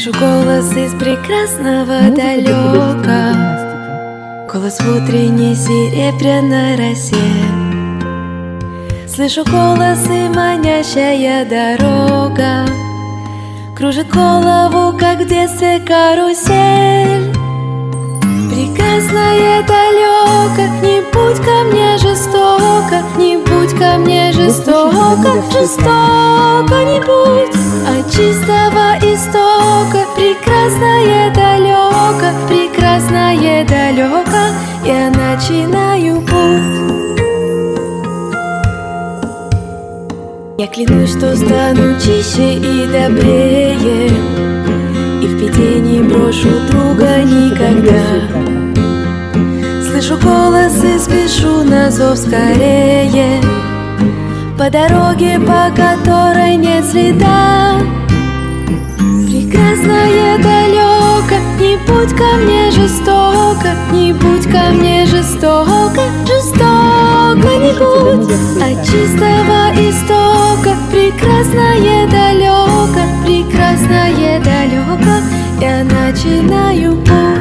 Слышу голос из прекрасного далека, голос в утренней серебряной росе. Слышу голос и манящая дорога кружит голову, как в детстве карусель. Прекрасное далеко, не будь ко мне жестоко, не будь ко мне жестоко, жестоко не будь. От чистого истока, прекрасное далеко, прекрасное далеко, я начинаю путь. Я клянусь, что стану чище и добрее, и в беде не брошу друга никогда. Слышу голос и спешу на зов скорее, по дороге, по которой нет следа. Прекрасное далеко, не будь ко мне жестоко, не будь ко мне жестоко, жестоко не будь. От чистого истока, прекрасное далеко, прекрасное далеко, я начинаю путь.